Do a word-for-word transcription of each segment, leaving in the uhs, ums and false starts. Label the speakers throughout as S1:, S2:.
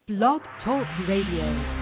S1: Blog Talk Radio.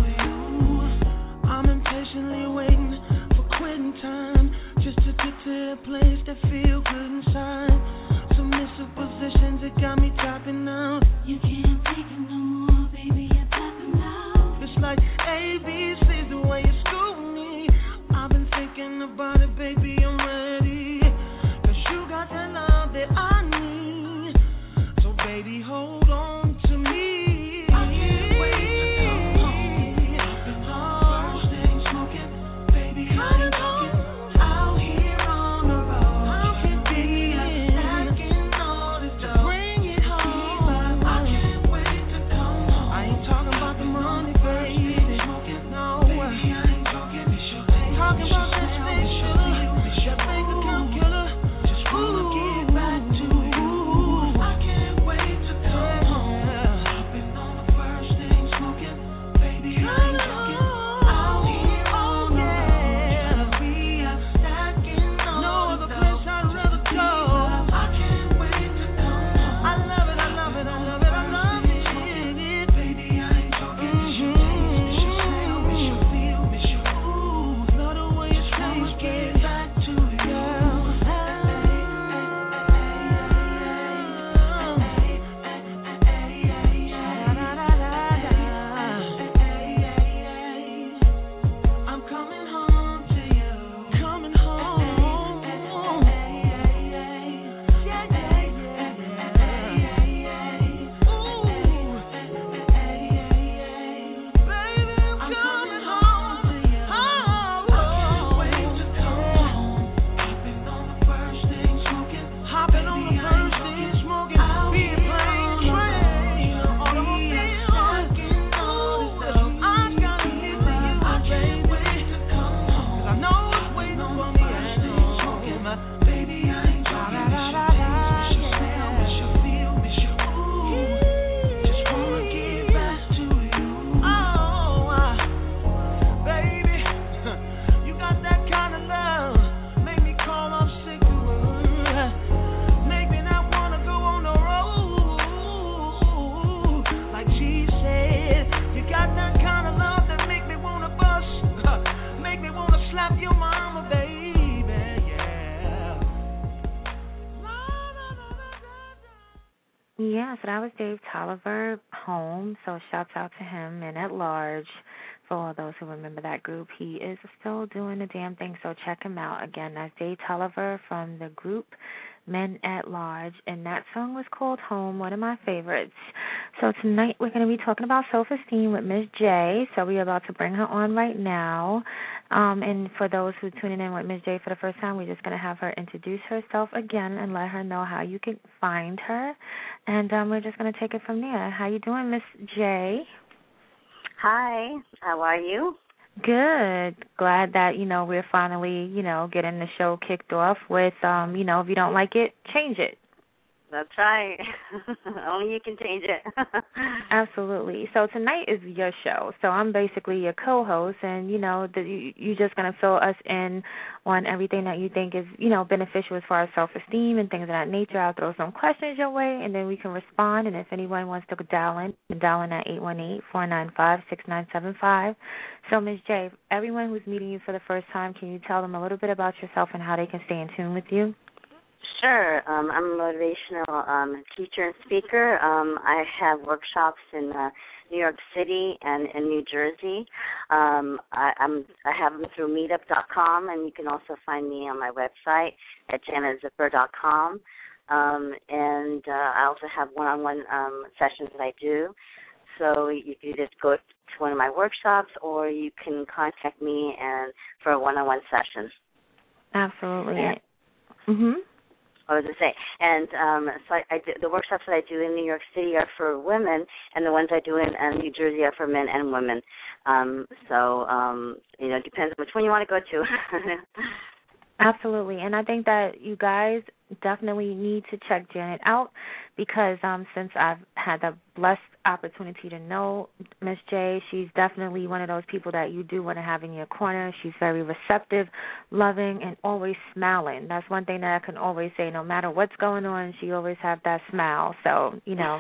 S2: To Yeah, so that was Dave Tolliver, Home. So shouts out to him and at large. For all those who remember that group, he is still doing the damn thing, so check him out. Again, that's Dave Tolliver from the group Men at Large, and that song was called Home, one of my favorites. So tonight we're going to be talking about self-esteem with Miss J, so we're about to bring her on right now. Um, and for those who are tuning in with Miss J for the first time, we're just going to have her introduce herself again and let her know how you can find her, and um, we're just going to take it from there. How you doing, Miss J?
S3: Hi, how are you?
S2: Good. Glad that, you know, we're finally, you know, getting the show kicked off with, um, you know, if you don't like it, change it.
S3: That's right. Only you can change it.
S2: Absolutely. So tonight is your show. So I'm basically your co-host, and, you know, the, you, you're just going to fill us in on everything that you think is, you know, beneficial as far as self-esteem and things of that nature. I'll throw some questions your way, and then we can respond. And if anyone wants to dial in, dial in at eight one eight, four nine five, six nine seven five. So, Miz J, everyone who's meeting you for the first time, can you tell them a little bit about yourself and how they can stay in tune with you?
S3: Sure. Um, I'm a motivational um, teacher and speaker. Um, I have workshops in uh, New York City and in New Jersey. Um, I, I'm, I have them through meetup dot com, and you can also find me on my website at janet zipper dot com. Um, and uh, I also have one-on-one um, sessions that I do. So you can just go to one of my workshops, or you can contact me and for a one-on-one session.
S2: Absolutely.
S3: And,
S2: mhm.
S3: I was going to say, and um, so I, I do, the workshops that I do in New York City are for women, and the ones I do in uh, New Jersey are for men and women. Um, so, um, you know, it depends on which one you want to go to.
S2: Absolutely, and I think that you guys definitely need to check Janet out because um, since I've had the blessed opportunity to know Miss J, she's definitely one of those people that you do want to have in your corner. She's very receptive, loving, and always smiling. That's one thing that I can always say. No matter what's going on, she always have that smile. So, you know,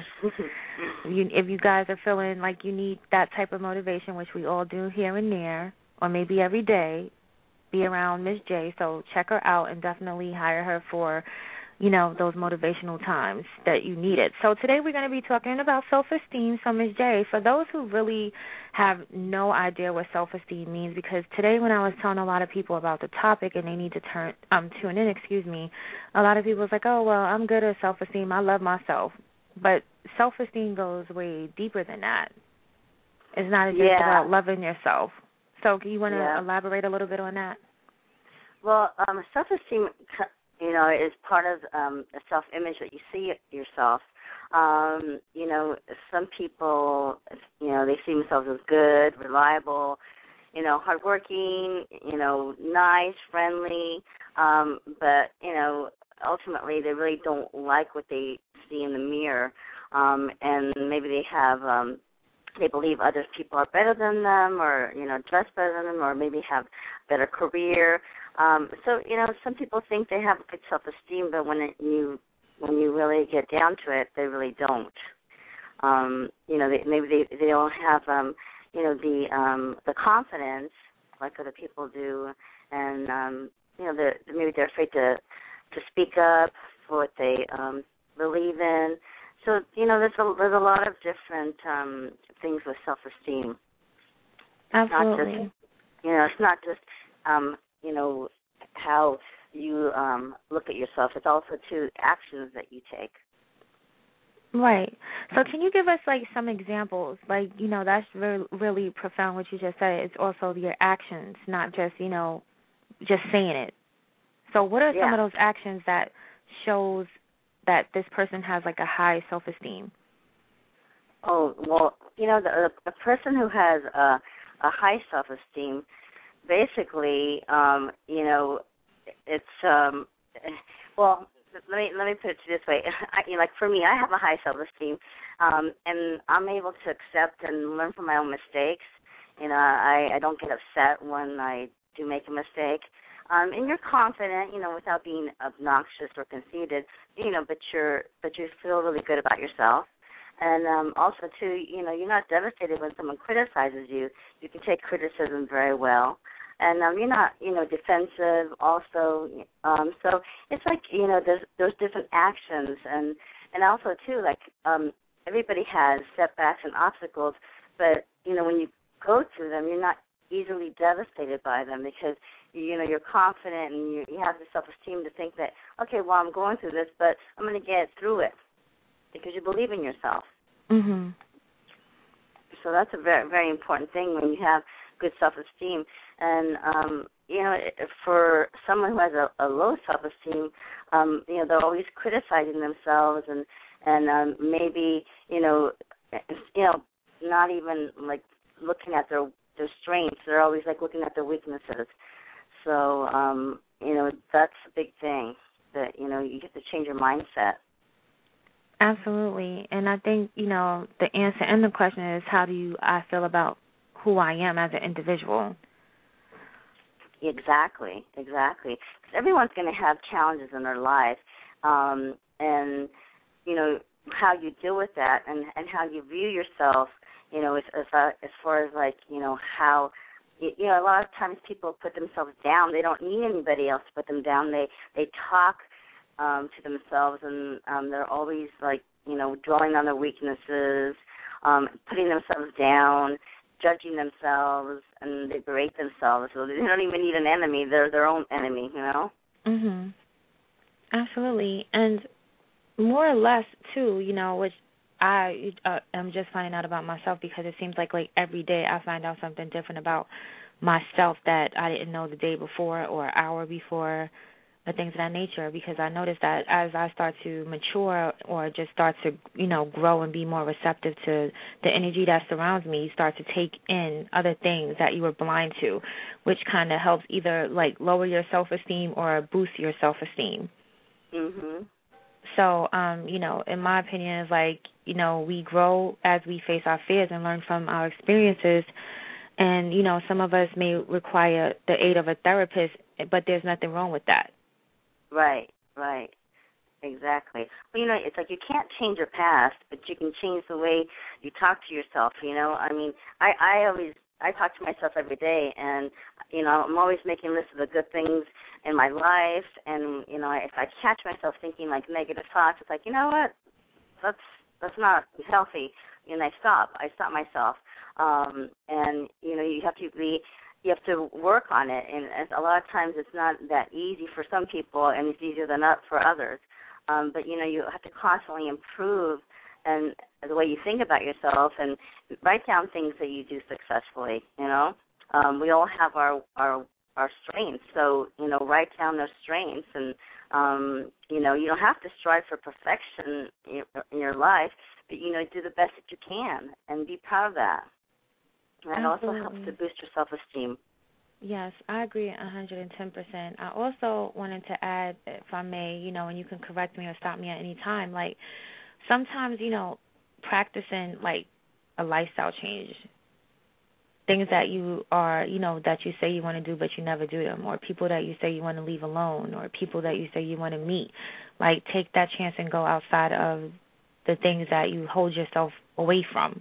S2: you, if you guys are feeling like you need that type of motivation, which we all do here and there, or maybe every day, be around Miss J, so check her out and definitely hire her for, you know, those motivational times that you need it. So today we're going to be talking about self-esteem. So Miss J, for those who really have no idea what self-esteem means, because today when I was telling a lot of people about the topic and they need to turn um tune in, excuse me, a lot of people was like, oh, well, I'm good at self-esteem. I love myself. But self-esteem goes way deeper than that. It's not just
S3: yeah.
S2: about loving yourself. So do you want to
S3: yeah.
S2: elaborate a little bit on that?
S3: Well, um, self-esteem, you know, is part of um, the self-image that you see yourself. Um, you know, some people, you know, they see themselves as good, reliable, you know, hardworking, you know, nice, friendly, um, but, you know, ultimately they really don't like what they see in the mirror, um, and maybe they have um, they believe other people are better than them or, you know, dress better than them or maybe have a better career. Um, so, you know, some people think they have good self-esteem, but when it, you when you really get down to it, they really don't. Um, you know, they, maybe they, they don't have, um, you know, the um, the confidence like other people do, and, um, you know, they're, maybe they're afraid to, to speak up for what they um, believe in. So, you know, there's a, there's a lot of different um, things with self-esteem.
S2: Absolutely.
S3: Not just, you know, it's not just, um, you know, how you um, look at yourself. It's also, too, actions that you take.
S2: Right. So can you give us, like, some examples? Like, you know, that's really, really profound what you just said. It's also your actions, not just, you know, just saying it. So what are
S3: yeah.
S2: some of those actions that shows that this person has, like, a high self-esteem?
S3: Oh, well, you know, the, the person who has a, a high self-esteem, basically, um, you know, it's, um, well, let me let me put it this way. I, you know, like for me, I have a high self-esteem, um, and I'm able to accept and learn from my own mistakes. You know, I, I don't get upset when I do make a mistake. Um, and you're confident, you know, without being obnoxious or conceited, you know, but you're but you feel really good about yourself. And um, also, too, you know, you're not devastated when someone criticizes you. You can take criticism very well. And um, you're not, you know, defensive also. Um, so it's like, you know, there's those different actions. And, and also too, like um, everybody has setbacks and obstacles, but you know when you go through them, you're not easily devastated by them because you know you're confident and you, you have the self-esteem to think that okay, well I'm going through this, but I'm going to get through it because you believe in yourself.
S2: Mhm.
S3: So that's a very very important thing when you have good self-esteem. And um, you know, for someone who has a, a low self-esteem, um, you know, they're always criticizing themselves and and um, maybe you know, you know, not even like looking at their their strengths. They're always like looking at their weaknesses. So um, you know, that's a big thing that you know you have to change your mindset.
S2: Absolutely. And I think, you know, the answer and the question is how do you I feel about who I am as an individual.
S3: Exactly, exactly. Because everyone's going to have challenges in their life, um, and you know how you deal with that, and, and how you view yourself. You know, as as, uh, as far as like you know how, you, you know, a lot of times people put themselves down. They don't need anybody else to put them down. They they talk um, to themselves, and um, they're always like you know dwelling on their weaknesses, um, putting themselves down, judging themselves, and they berate themselves. So they don't even need an enemy. They're their own enemy, you know?
S2: Mhm. Absolutely. And more or less, too, you know, which I uh, am just finding out about myself because it seems like, like, every day I find out something different about myself that I didn't know the day before or hour before, or things of that nature, because I noticed that as I start to mature or just start to, you know, grow and be more receptive to the energy that surrounds me, you start to take in other things that you were blind to, which kind of helps either, like, lower your self-esteem or boost your self-esteem.
S3: Mhm.
S2: So, um, you know, in my opinion, it's like, you know, we grow as we face our fears and learn from our experiences. And, you know, some of us may require the aid of a therapist, but there's nothing wrong with that.
S3: Right, right. Exactly. Well, you know, it's like you can't change your past, but you can change the way you talk to yourself, you know? I mean, I, I always, I talk to myself every day, and, you know, I'm always making lists of the good things in my life, and, you know, if I catch myself thinking, like, negative thoughts, it's like, you know what, that's, that's not healthy, and I stop. I stop myself. Um, and, you know, you have to be, you have to work on it, and a lot of times it's not that easy for some people, and it's easier than not for others. Um, but, you know, you have to constantly improve and the way you think about yourself and write down things that you do successfully, you know. Um, we all have our, our our strengths, so, you know, write down those strengths. And, um, you know, you don't have to strive for perfection in, in your life, but, you know, do the best that you can and be proud of that. And that
S2: Absolutely.
S3: also helps to boost your self-esteem.
S2: Yes, I agree one hundred ten percent. I also wanted to add, if I may, you know, and you can correct me or stop me at any time, like sometimes, you know, practicing like a lifestyle change, things that you are, you know, that you say you want to do but you never do them, or people that you say you want to leave alone, or people that you say you want to meet, like take that chance and go outside of the things that you hold yourself away from.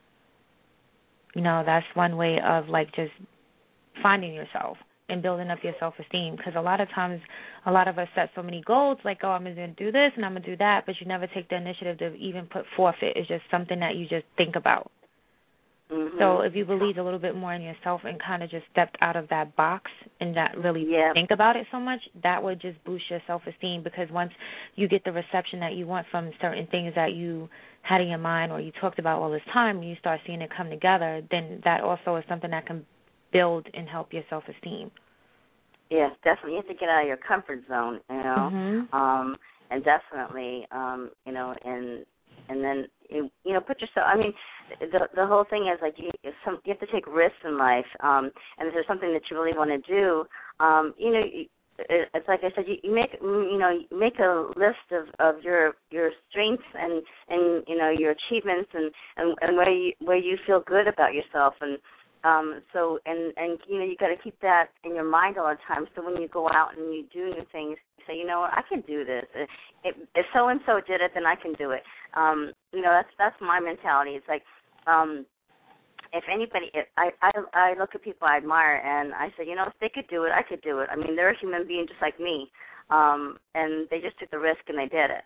S2: You know, that's one way of like just finding yourself and building up your self-esteem, because a lot of times a lot of us set so many goals like, oh, I'm going to do this and I'm going to do that, but you never take the initiative to even put forth it. It's just something that you just think about.
S3: Mm-hmm.
S2: So if you believed a little bit more in yourself and kind of just stepped out of that box and not really
S3: yeah.
S2: think about it so much, that would just boost your self-esteem, because once you get the reception that you want from certain things that you had in your mind or you talked about all this time, and you start seeing it come together, then that also is something that can build and help your self-esteem.
S3: Yes, definitely. You have to get out of your comfort zone, you know,
S2: Mm-hmm.
S3: um, and definitely, um, you know, and and then you, you know, put yourself. I mean, the the whole thing is like you some you have to take risks in life, um, and if there's something that you really want to do, um, you know, it's like I said, you, you make you know you make a list of, of your your strengths and, and you know your achievements and, and, and where you where you feel good about yourself. And Um, so, and, and, you know, you got to keep that in your mind all the time. So when you go out and you do new things, you say, you know what, I can do this. If, if so-and-so did it, then I can do it. Um, you know, that's that's my mentality. It's like, um, if anybody, if I, I, I look at people I admire and I say, you know, if they could do it, I could do it. I mean, they're a human being just like me. Um, and they just took the risk and they did it.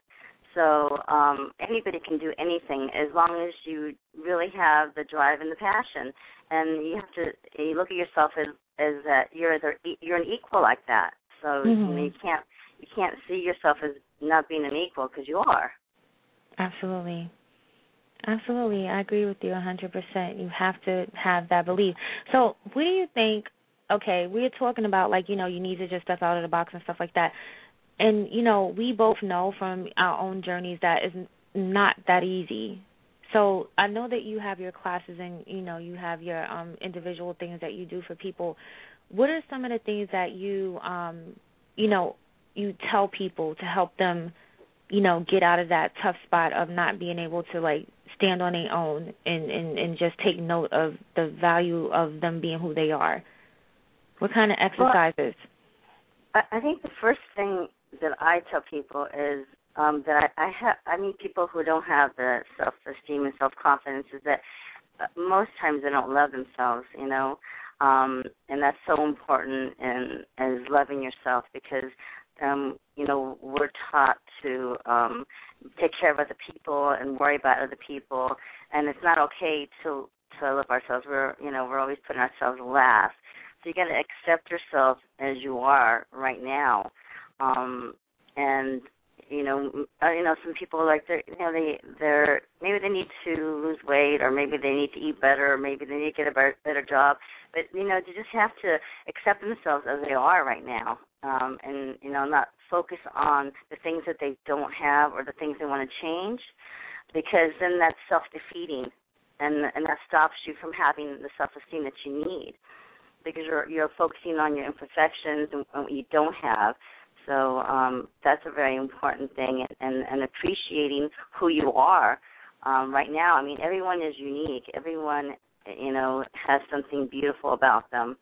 S3: So um, anybody can do anything as long as you really have the drive and the passion. And you have to you look at yourself as as that you're the, you're an equal like that. So mm-hmm. you know, you can't you can't see yourself as not being an equal because you are.
S2: Absolutely. Absolutely. I agree with you one hundred percent. You have to have that belief. So what do you think, okay, we're talking about, like, you know, you need to just step out of the box and stuff like that. And, you know, we both know from our own journeys that it's not that easy. So I know that you have your classes and, you know, you have your um, individual things that you do for people. What are some of the things that you, um, you know, you tell people to help them, you know, get out of that tough spot of not being able to, like, stand on their own and, and, and just take note of the value of them being who they are? What kind of exercises?
S3: Well, I think the first thing that I tell people is um, that I, I have I meet people who don't have the self-esteem and self-confidence is that uh, most times they don't love themselves, you know, um, and that's so important in as loving yourself because, um, you know, we're taught to um, take care of other people and worry about other people, and it's not okay to to love ourselves. We're you know we're always putting ourselves last. So you got to accept yourself as you are right now. Um, and you know, uh, you know, some people like they, you know, they, they're maybe they need to lose weight, or maybe they need to eat better, or maybe they need to get a better, better job. But you know, they just have to accept themselves as they are right now, um, and you know, not focus on the things that they don't have or the things they want to change, because then that's self-defeating, and and that stops you from having the self-esteem that you need, because you're you're focusing on your imperfections and, and what you don't have. So um, that's a very important thing, and, and, and appreciating who you are um, right now. I mean, everyone is unique. Everyone, you know, has something beautiful about them,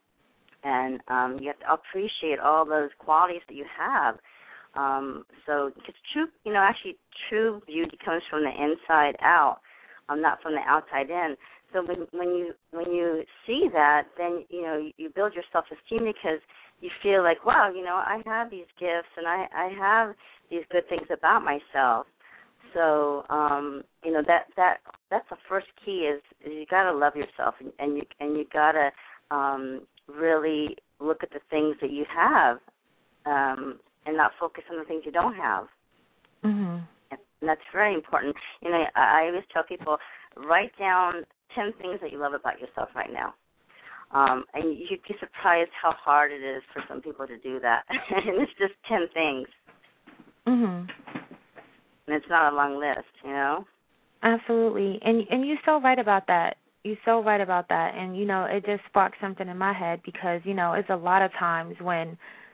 S3: and um, you have to appreciate all those qualities that you have. Um, so, because true, you know, actually, true beauty comes from the inside out, um, not from the outside in. So when when you when you see that, then you know you, you build your self-esteem because you feel like, wow, you know, I have these gifts and I, I have these good things about myself. So um, you know that that that's the first key is, is you got to love yourself and, and you and you got to um, really look at the things that you have um, and not focus on the things you don't have.
S2: Mm-hmm.
S3: And that's very important. You know, I, I always tell people, write down ten things that you love about yourself right now. Um, and you'd be surprised how hard it is for some people to do that. And it's just ten things.
S2: Mhm.
S3: And it's not a long list, you know?
S2: Absolutely. And and you're so right about that. You're so right about that. And, you know, it just sparked something in my head because, you know, it's a lot of times when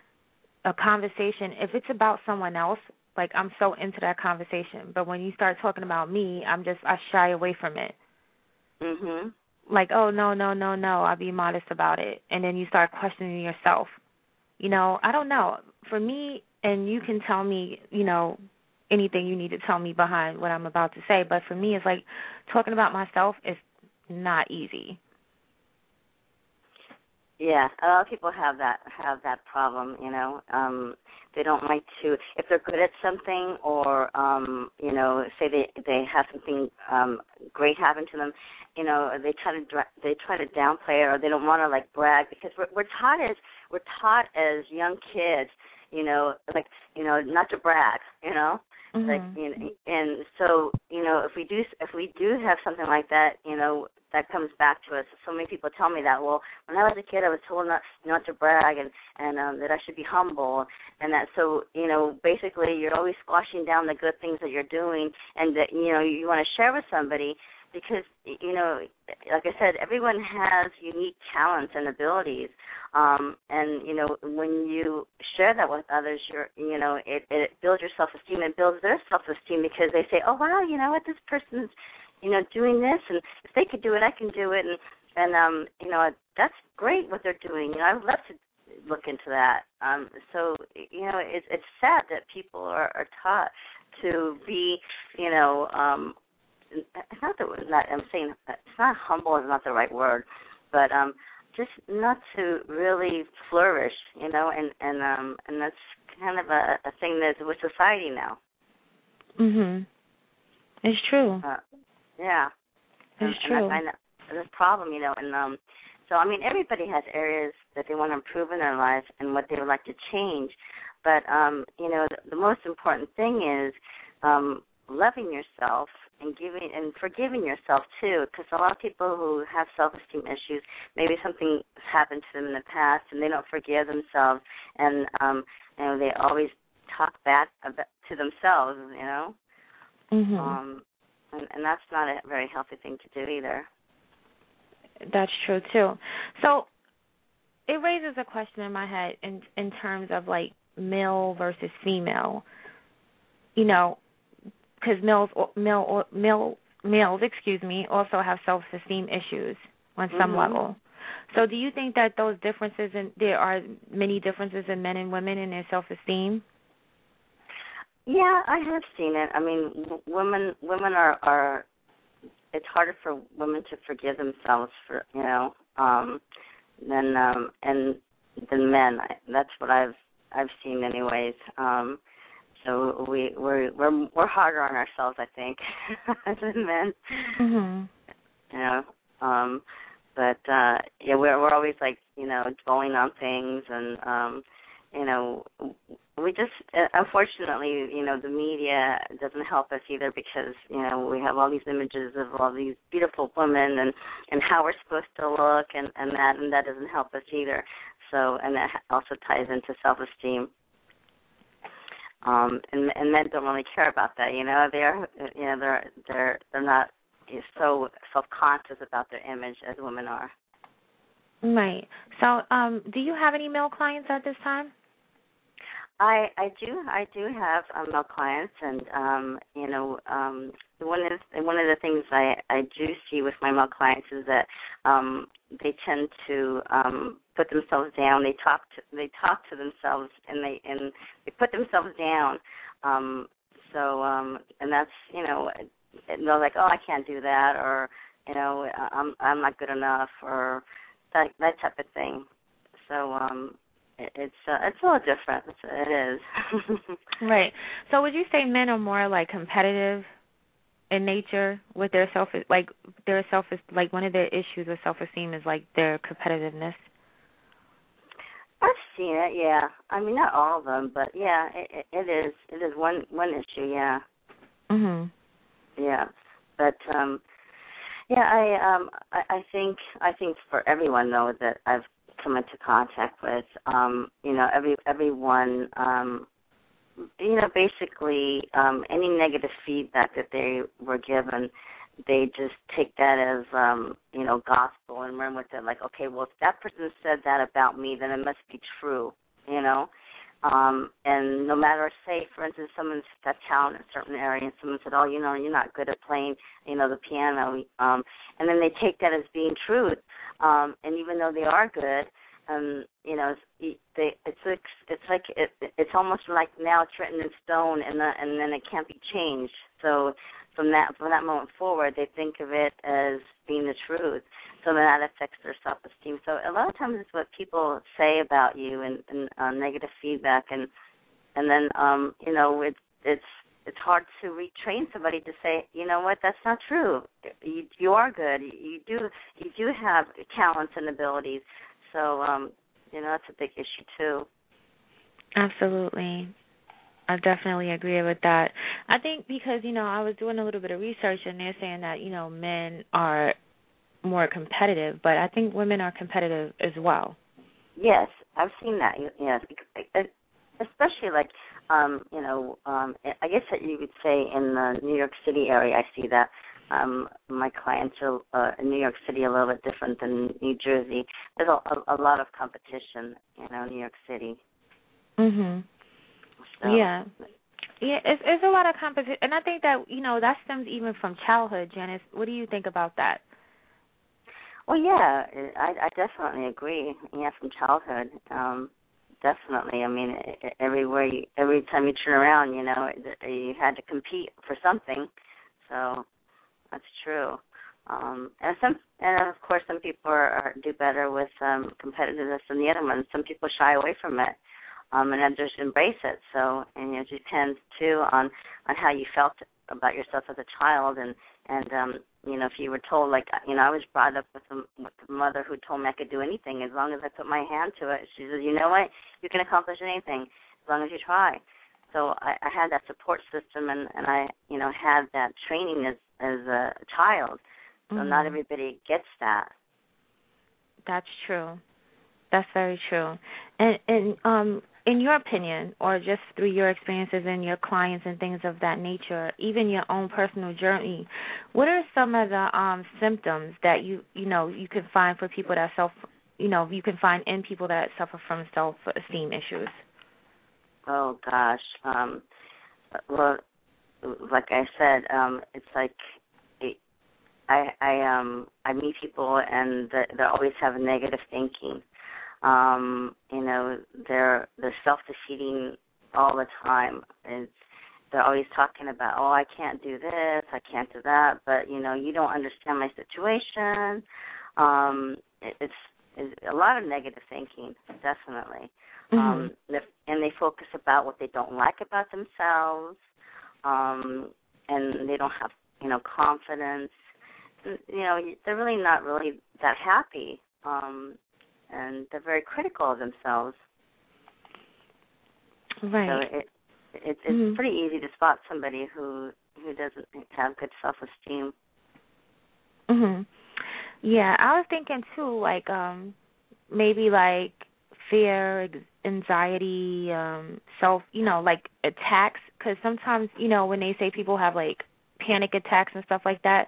S2: a conversation, if it's about someone else, like I'm so into that conversation. But when you start talking about me, I'm just, I shy away from it.
S3: Mhm.
S2: Like, oh, no, no, no, no, I'll be modest about it. And then you start questioning yourself. You know, I don't know. For me, and you can tell me, you know, anything you need to tell me behind what I'm about to say, but for me, it's like talking about myself is not easy.
S3: Yeah, a lot of people have that have that problem, you know. Um, they don't like to, if they're good at something or, um, you know, say they, they have something um, great happen to them, you know, they try to they try to downplay it or they don't want to like brag because we're, we're taught as we're taught as young kids, you know, like you know, not to brag, you know, mm-hmm. like you know, and so you know, if we do if we do have something like that, you know, that comes back to us. So many people tell me that. Well, when I was a kid, I was told not not to brag and and um, that I should be humble and that. So you know, basically, you're always squashing down the good things that you're doing and that you know you want to share with somebody. Because, you know, like I said, everyone has unique talents and abilities. Um, and, you know, when you share that with others, you're, you know, it, it builds your self-esteem. It builds their self-esteem because they say, oh, wow, you know what, this person's, you know, doing this. And if they could do it, I can do it. And, and um, you know, that's great what they're doing. You know, I would love to look into that. Um, so, you know, it's, it's sad that people are, are taught to be, you know, um, it's not that not, I'm saying it's not humble is not the right word, but um, just not to really flourish, you know, and and um, and that's kind of a, a thing that's with society now.
S2: Mhm. It's true.
S3: Uh, yeah.
S2: It's
S3: and,
S2: true.
S3: And I find that this problem, you know, and um, so I mean, everybody has areas that they want to improve in their life and what they would like to change, but um, you know, the, the most important thing is um, loving yourself and giving and forgiving yourself too, because a lot of people who have self-esteem issues, maybe something happened to them in the past and they don't forgive themselves, and um, you know, they always talk bad about, to themselves, you know.
S2: Mhm.
S3: Um, and, and that's not a very healthy thing to do either.
S2: That's true too. So it raises a question in my head in in terms of like male versus female. You know, because males, male, male, males, excuse me, also have self-esteem issues on some
S3: Mm-hmm.
S2: level. So, do you think that those differences, in there are many differences in men and women in their self-esteem?
S3: Yeah, I have seen it. I mean, w- women, women are, are. It's harder for women to forgive themselves for, you know, um, than um, and than men. I, that's what I've I've seen, anyways. Um, So we we're we're we're harder on ourselves, I think, than men.
S2: Mhm.
S3: You know, um, but uh, yeah, we're we're always like you know dwelling on things, and um, you know, we just uh, unfortunately you know the media doesn't help us either, because you know we have all these images of all these beautiful women and and how we're supposed to look, and and that and that doesn't help us either. So and that also ties into self-esteem. Um, and, and men don't really care about that, you know. They're, you know, they're they're they're not so self-conscious about their image as women are.
S2: Right. So, um, do you have any male clients at this time?
S3: I I do I do have um, male clients, and um, you know, um, one of the, one of the things I, I do see with my male clients is that um, they tend to um, put themselves down. They talk to they talk to themselves, and they and they put themselves down. Um, so um, and that's you know, they're like, oh, I can't do that, or you know, I'm I'm not good enough, or that that type of thing. So um, it, it's uh, it's a little different. It's, it is.
S2: Right. So, would you say men are more like competitive in nature with their self, like their self, like one of their issues with self-esteem is like their competitiveness?
S3: I've seen it, yeah. I mean, not all of them, but yeah, it, it is. It is one one issue, yeah.
S2: Mhm.
S3: Yeah, but um, yeah, I um, I, I think I think for everyone though that I've come into contact with, um, you know, every everyone, um, you know, basically um, any negative feedback that they were given, they just take that as, um, you know, gospel and run with it. Like, okay, well, if that person said that about me, then it must be true, you know. Um, and no matter, say, for instance, someone's got talent in a certain area, and someone said, oh, you know, you're not good at playing, you know, the piano, um, and then they take that as being truth. Um, and even though they are good, um, you know, it's, they, it's like it's like it, it's almost like now it's written in stone, and the, and then it can't be changed. So from that from that moment forward, they think of it as being the truth. So then that affects their self-esteem. So a lot of times it's what people say about you, and, and uh, negative feedback, and and then um, you know it's it's it's hard to retrain somebody to say, you know what, that's not true. You you are good. You do you do have talents and abilities. So um, you know that's a big issue too.
S2: Absolutely. I definitely agree with that. I think because, you know, I was doing a little bit of research, and they're saying that, you know, men are more competitive, but I think women are competitive as well.
S3: Yes, I've seen that. Yes, especially like, um, you know, um, I guess that you would say in the New York City area, I see that. Um, my clients are uh, in New York City a little bit different than New Jersey. There's a, a, a lot of competition, you know, in New York City.
S2: Mhm.
S3: So.
S2: Yeah. Yeah, it's, it's a lot of competition, and I think that, you know, that stems even from childhood, Janice. What do you think about that?
S3: Well, yeah, I, I definitely agree. Yeah, from childhood, um, definitely. I mean, everywhere, you, every time you turn around, you know, you had to compete for something. So that's true. Um, and some, and of course, some people are, are do better with um, competitiveness than the other ones. Some people shy away from it. um, and then just embrace it. So, and you know, it depends too on on how you felt about yourself as a child, and and um, you know, if you were told, like, you know, I was brought up with a, with a mother who told me I could do anything as long as I put my hand to it. She says, you know what, you can accomplish anything as long as you try. So I, I had that support system, and, and I, you know, had that training as as a child. So mm-hmm. not everybody gets that.
S2: That's true. That's very true. And, and um, in your opinion, or just through your experiences and your clients and things of that nature, even your own personal journey, what are some of the um, symptoms that you you know you can find for people that self you know you can find in people that suffer from self-esteem issues?
S3: Oh gosh. Um, well, like I said, um, it's like it, I I um I meet people and they always have negative thinking. Um, you know, they're they're self-defeating all the time. It's, they're always talking about, oh, I can't do this, I can't do that, but you know, you don't understand my situation. Um, it, it's, it's a lot of negative thinking, definitely. Mm-hmm. Um, and they focus about what they don't like about themselves, um, and they don't have, you know, confidence. You know, they're really not really that happy. Um, and they're very critical of themselves.
S2: Right.
S3: So it, it it's mm-hmm. pretty easy to spot somebody who who doesn't have good self-esteem.
S2: Mhm. Yeah, I was thinking too, like um, maybe like fear, anxiety, um, self, you know, like attacks. Because sometimes, you know, when they say people have like panic attacks and stuff like that,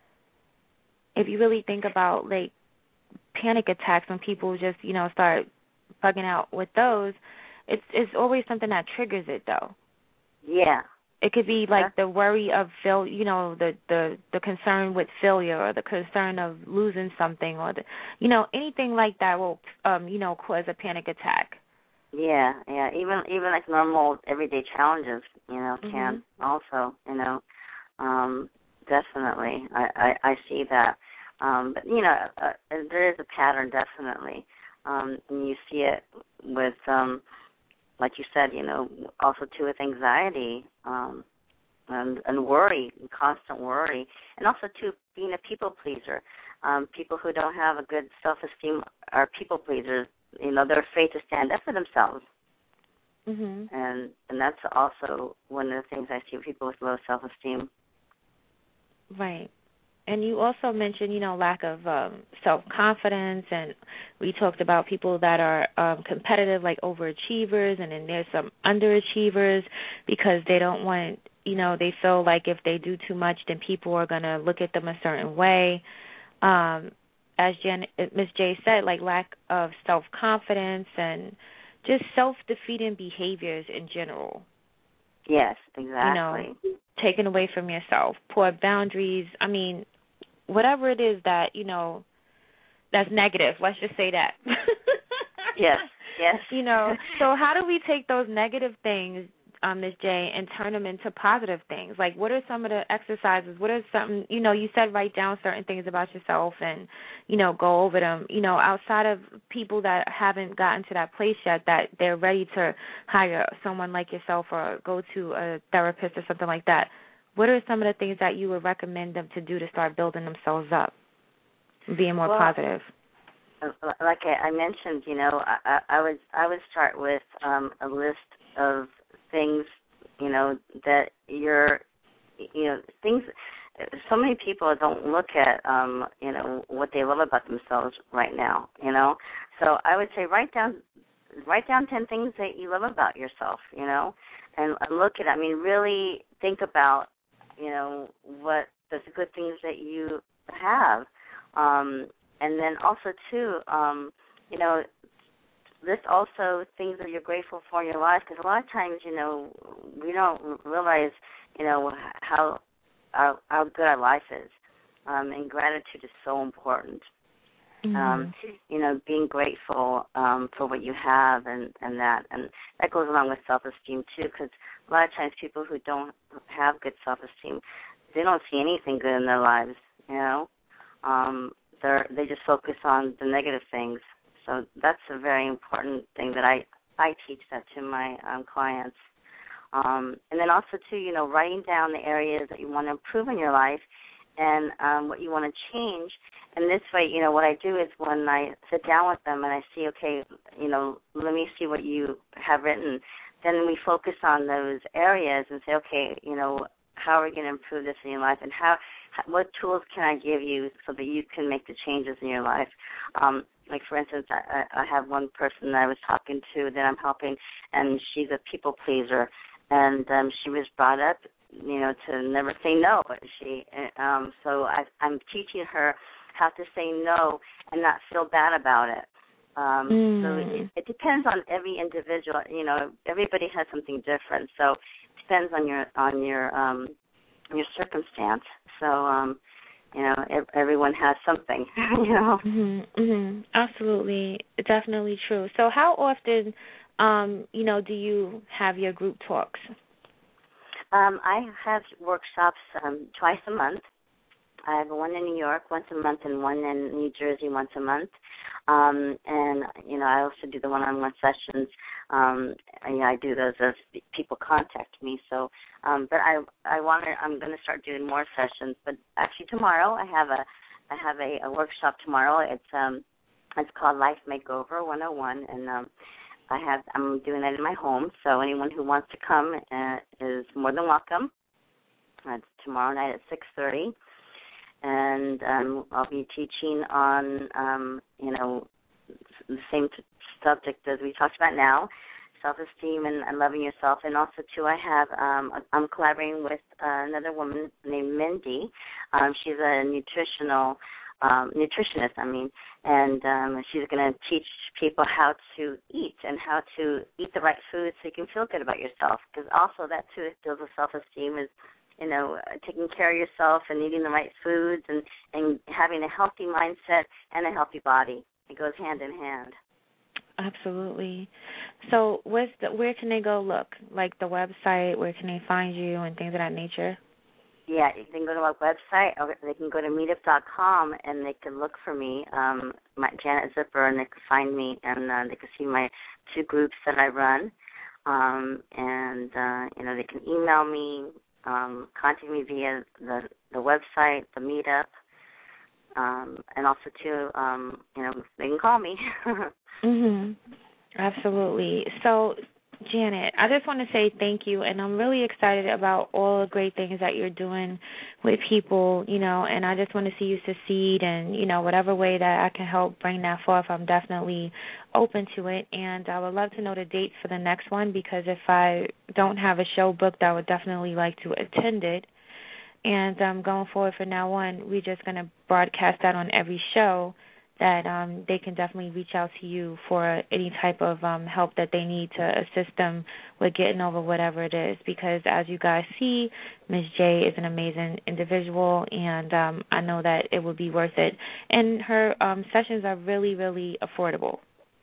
S2: if you really think about like panic attacks when people just, you know, start bugging out with those, it's it's always something that triggers it, though.
S3: Yeah.
S2: It could be like yeah. the worry of fail, you know, the, the the concern with failure, or the concern of losing something, or the, you know, anything like that will, um, you know, cause a panic attack.
S3: Yeah, yeah. Even even like normal everyday challenges, you know, can
S2: mm-hmm.
S3: also, you know, um, definitely. I, I I see that. Um, but, you know, uh, there is a pattern, definitely. Um, and you see it with, um, like you said, you know, also, too, with anxiety um, and, and worry, and constant worry. And also, too, being a people pleaser. Um, people who don't have a good self-esteem are people pleasers. You know, they're afraid to stand up for themselves.
S2: Mm-hmm.
S3: And and that's also one of the things I see with people with low self-esteem.
S2: Right. And you also mentioned, you know, lack of um, self-confidence, and we talked about people that are um, competitive, like overachievers, and then there's some underachievers because they don't want, you know, they feel like if they do too much, then people are going to look at them a certain way. Um, as Jen, Miz J said, like lack of self-confidence and just self-defeating behaviors in general.
S3: Yes, exactly.
S2: You know, taken away from yourself, poor boundaries. I mean, whatever it is that, you know, that's negative, let's just say that.
S3: Yes, yes.
S2: You know, so how do we take those negative things, um, Miz J, and turn them into positive things? Like, what are some of the exercises? What are some, you know, you said write down certain things about yourself and, you know, go over them. You know, outside of people that haven't gotten to that place yet, that they're ready to hire someone like yourself or go to a therapist or something like that, what are some of the things that you would recommend them to do to start building themselves up, being more
S3: well,
S2: positive?
S3: Like I mentioned, you know, I, I would I would start with um, a list of things, you know, that you're, you know, things. So many people don't look at, um, you know, what they love about themselves right now, you know. So I would say write down write down ten things that you love about yourself, you know, and look at. I mean, really think about, you know, what the good things that you have, um, and then also too, um, you know, list also things that you're grateful for in your life, because a lot of times, you know, we don't realize, you know, how how, how good our life is, um, and gratitude is so important. Mm-hmm. Um, you know, being grateful um, for what you have and, and that, and that goes along with self-esteem too, because a lot of times people who don't have good self-esteem, they don't see anything good in their lives, you know. Um, they're, they just focus on the negative things. So that's a very important thing that I, I teach that to my um, clients. Um, and then also, too, you know, writing down the areas that you want to improve in your life and um, what you want to change. And this way, you know, what I do is when I sit down with them and I see, okay, you know, let me see what you have written, then we focus on those areas and say, okay, you know, how are we going to improve this in your life, and how, what tools can I give you so that you can make the changes in your life? Um, like, for instance, I, I have one person that I was talking to that I'm helping, and she's a people pleaser, and um, she was brought up, you know, to never say no. She, um, so I, I'm teaching her how to say no and not feel bad about it. Um, mm. So it, it depends on every individual. You know, everybody has something different. So it depends on your on your um, your circumstance. So um, you know, everyone has something. You know.
S2: Mm-hmm, mm-hmm. Absolutely, definitely true. So how often, um, you know, do you have your group talks?
S3: Um, I have workshops um, twice a month. I have one in New York once a month and one in New Jersey once a month. Um, and, you know, I also do the one-on-one sessions. Um, and, you know, I do those as people contact me. So, um, but I I want to, I'm going to start doing more sessions. But actually tomorrow I have a I have a, a workshop tomorrow. It's um it's called Life Makeover one oh one, and um, I have I'm doing that in my home. So anyone who wants to come uh, is more than welcome. It's tomorrow night at six thirty. And um, I'll be teaching on, um, you know, the same t- subject as we talked about now, self-esteem and, and loving yourself. And also, too, I have, um, I'm collaborating with uh, another woman named Mindy. Um, she's a nutritional, um, nutritionist, I mean, and um, she's going to teach people how to eat and how to eat the right food so you can feel good about yourself. Because also that, too, builds a self-esteem is, you know, taking care of yourself and eating the right foods and, and having a healthy mindset and a healthy body. It goes hand in hand.
S2: Absolutely. So where's the, where can they go look? Like the website, where can they find you and things of that nature?
S3: Yeah, they can go to our website, or they can go to meetup dot com, and they can look for me, um, my, Janet Zipper, and they can find me, and uh, they can see my two groups that I run. Um, and, uh, you know, they can email me. Um, contact me via the, the website, the meetup, um, and also too, um, you know, they can call me.
S2: Mhm. Absolutely. So, Janet, I just want to say thank you, and I'm really excited about all the great things that you're doing with people, you know, and I just want to see you succeed, and, you know, whatever way that I can help bring that forth, I'm definitely open to it, and I would love to know the dates for the next one, because if I don't have a show booked, I would definitely like to attend it, and um, going forward from now on, we're just going to broadcast that on every show, that um, they can definitely reach out to you for any type of um, help that they need to assist them with getting over whatever it is. Because as you guys see, Miz J is an amazing individual, and um, I know that it would be worth it. And her um, sessions are really, really affordable.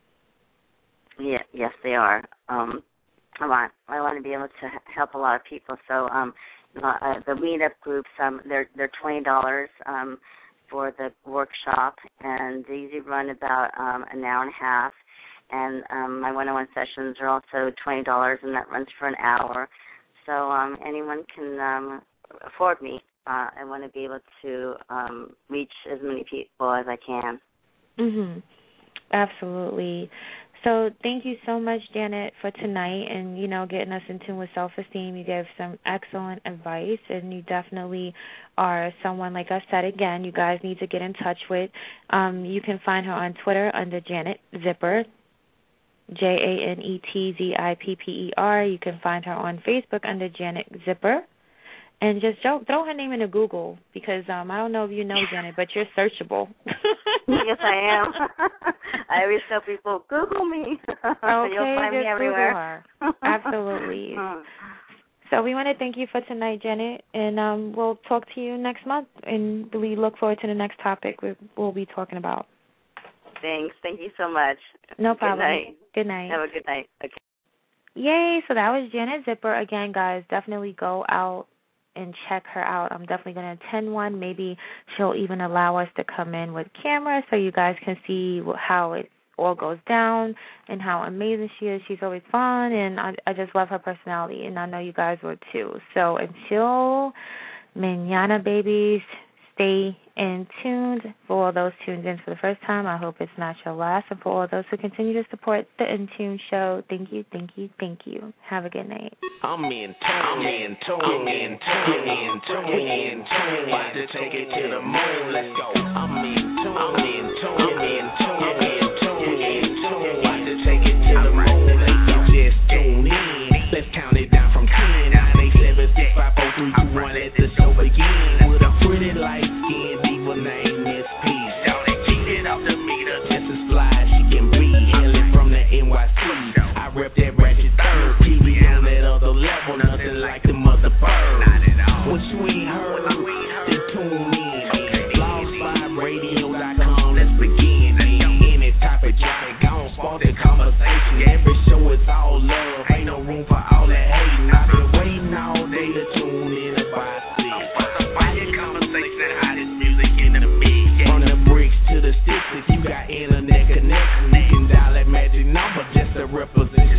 S3: Yeah, yes, they are. Um, I want I want to be able to help a lot of people. So um, uh, the meetup groups, um, they're they're twenty dollars. Um, for the workshop, and they usually run about um, an hour and a half. And um, my one-on-one sessions are also twenty dollars, and that runs for an hour. So um, anyone can um, afford me. Uh, I want to be able to um, reach as many people as I can.
S2: Mhm. Absolutely. So thank you so much, Janet, for tonight and, you know, getting us in tune with self-esteem. You gave some excellent advice, and you definitely are someone, like I said, again, you guys need to get in touch with. Um, you can find her on Twitter under Janet Zipper, J A N E T Z I P P E R. You can find her on Facebook under Janet Zipper. And just throw, throw her name into Google, because um, I don't know if you know, Janet, but you're searchable.
S3: Yes, I am. I always tell people, Google me.
S2: Okay,
S3: You'll find
S2: just
S3: me everywhere.
S2: Google her. Absolutely. So we want to thank you for tonight, Janet, and um, we'll talk to you next month, and we look forward to the next topic we, we'll be talking about.
S3: Thanks. Thank you so much.
S2: No problem.
S3: Good night.
S2: Good night.
S3: Have a good night. Okay.
S2: Yay. So that was Janet Zipper. Again, guys, definitely go out and check her out. I'm definitely going to attend one. Maybe she'll even allow us to come in with camera so you guys can see how it's all goes down and how amazing she is. She's always fun, and I, I just love her personality, and I know you guys would too. So until mañana, babies, stay in tuned. For all those tuned in for the first time, I hope it's not your last. And for all those who continue to support the In Tune show, thank you, thank you, thank you. Have a good night.
S4: I'm in tune, I'm in tune, I'm in tune, in tune, in tune. About to take it to the moon. Let's go. I'm in tune, I'm in tune, I'm in tune, I'm in tune, in tune. About to take it to the moon. Let's go. Just tune in. Let's count it down from ten, nine, eight, seven, six, five, four, three, two, one. Let the show begin. With a pretty light skin, diva name Miss Peace. Don't it cheat it off the meter, just as fly as she can be. Hailing from the N Y C. I rep that ratchet third. T V on that other level, nothing like the mother bird. What you ain't heard, then tune in. blog spot radio dot com, let's begin. Any type of topic, gon' spark that conversation. Every show is all love, ain't no room for all that hating. I've been waiting all day to tune in about six. Fire conversation, hottest music in the mix. From the bricks to the sticks, if you got internet connection, you can dial that magic number just to represent